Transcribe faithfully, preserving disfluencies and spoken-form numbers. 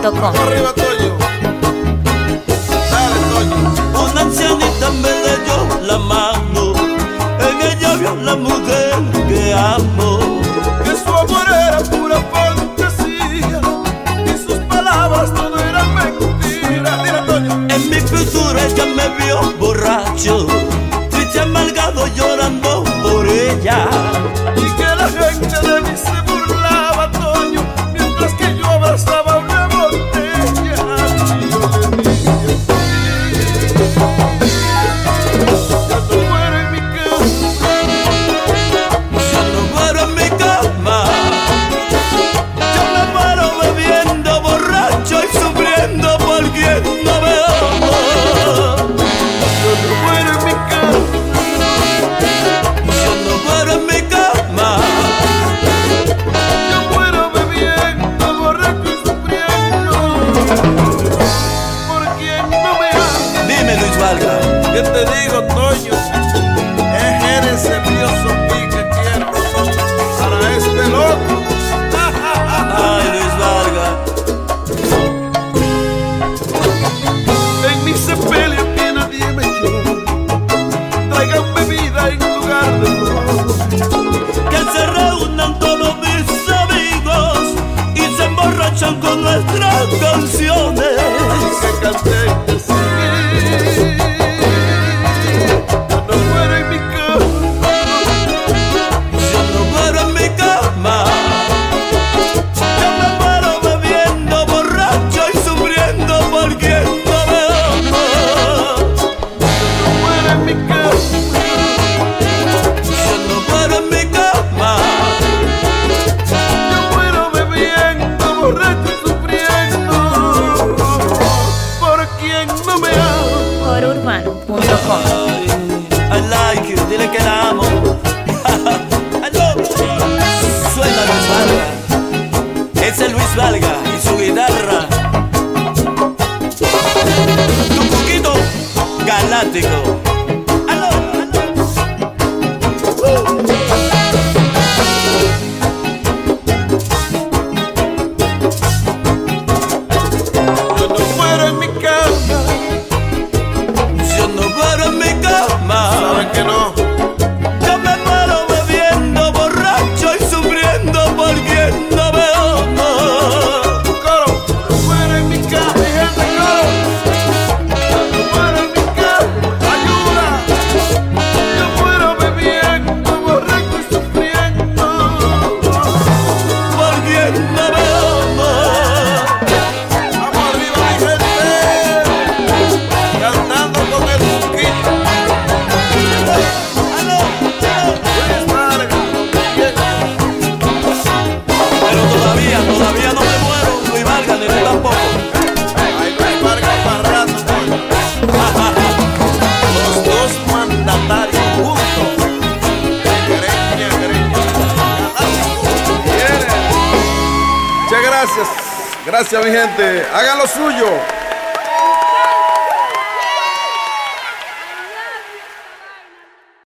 punto com. Arriba, Toño. Dale, Toño. Una ancianita me leyó la mano, en ella vio la mujer que amo. Que su amor era pura fantasía y sus palabras todo eran mentiras. Dile, Toño. En mi futuro ella me vio borracho, triste, amargado, llorando por ella. Y que la gente de mí se burlaba, Toño, mientras que yo abrazaba una botella. Y yo le dije, ya no muero en mi cama. Yo no muero en mi cama, yo me muero bebiendo, borracho y sufriendo por quien no me ama. Yo no muero en mi cama. Yo no muero en mi cama, Yo muero bebiendo, borracho y sufriendo por quien no me ama. dime Luis Valga. ¿Qué te digo, Toño? Es ese brioso que quiero para este loco. Ay, Luis Valga. En mi sepelio que nadie me llore, traigan bebida en lugar de ron. Que se reúnan todos mis amigos y se emborrachan con nuestras canciones. Que canten así. Yo no muero en mi cama. Yo no muero en mi cama, yo me muero bebiendo, borracho y sufriendo por quien no me ama. Yo no muero en mi cama. Yo no muero en mi cama, Yo muero bebiendo, borracho y sufriendo por quien no me ama. Oro Urbano punto com. ay, I like you, dile que la amo. I love you. Suena Luis Valga, es el Luis Valga y su guitarra. Un poquito galáctico. I love you, I love you. Yo no muero en mi cama. Yo no muero en mi cama, ¿Saben que no? yo me muero bebiendo, borracho y sufriendo por quien no me ama. Coro, yo no muero en mi cama. Mi gente, coro. Yo no muero en mi cama. Ayuda. Yo muero bebiendo, borracho y sufriendo. Por quien no me ama. Vamos arriba, mi gente. Cantando con el Busquito. Luis Vargas, bien. Pero todavía, todavía no me muero, Luis Valga, ni tú tampoco. Ay, Luis Vargas para rato, Toño. Los dos mandatarios juntos. Greña, greña. Viene. Muchas gracias. Gracias, mi gente. Hagan lo suyo.